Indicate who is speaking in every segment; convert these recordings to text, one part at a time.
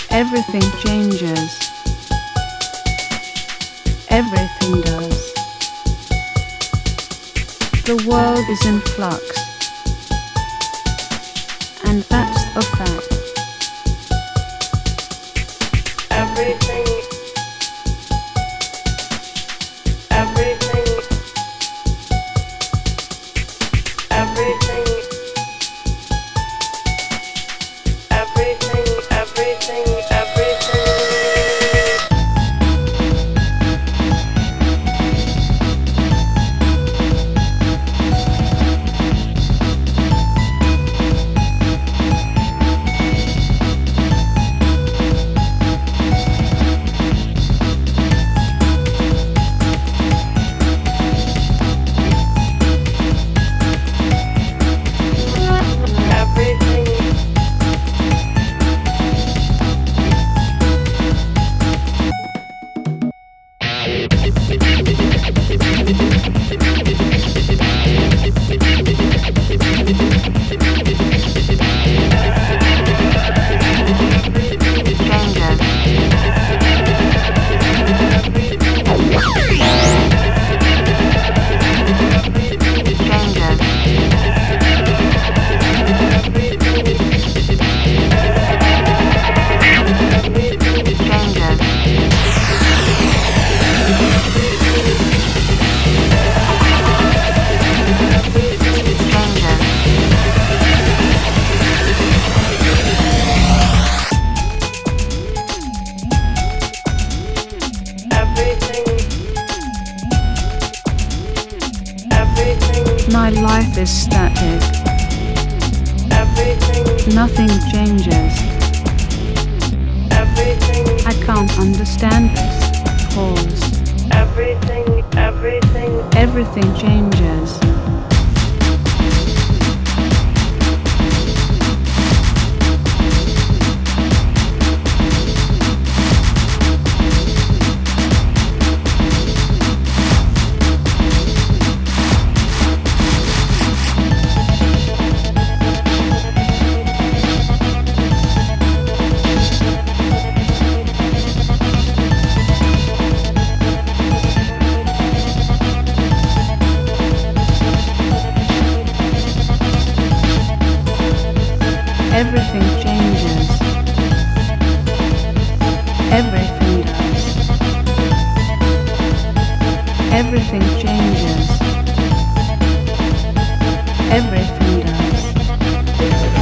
Speaker 1: Everything changes. Everything does. The world is in flux, and that's a fact.
Speaker 2: Everything, everything, everything, everything, everything, everything.
Speaker 1: My life is static.
Speaker 2: Everything,
Speaker 1: Nothing changes.
Speaker 2: everything,
Speaker 1: I can't understand this. Pause.
Speaker 2: everything, everything.
Speaker 1: Everything changes. Everything changes. Everything does. Everything changes. Everything does.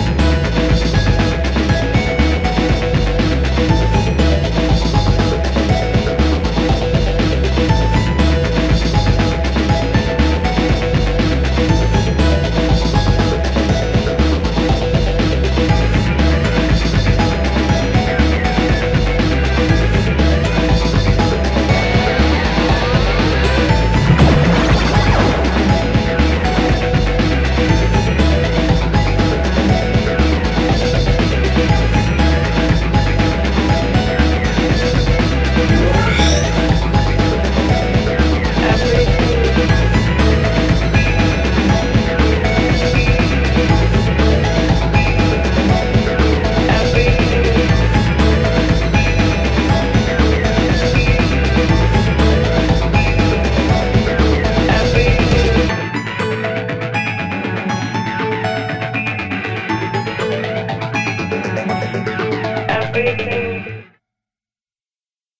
Speaker 2: Everything.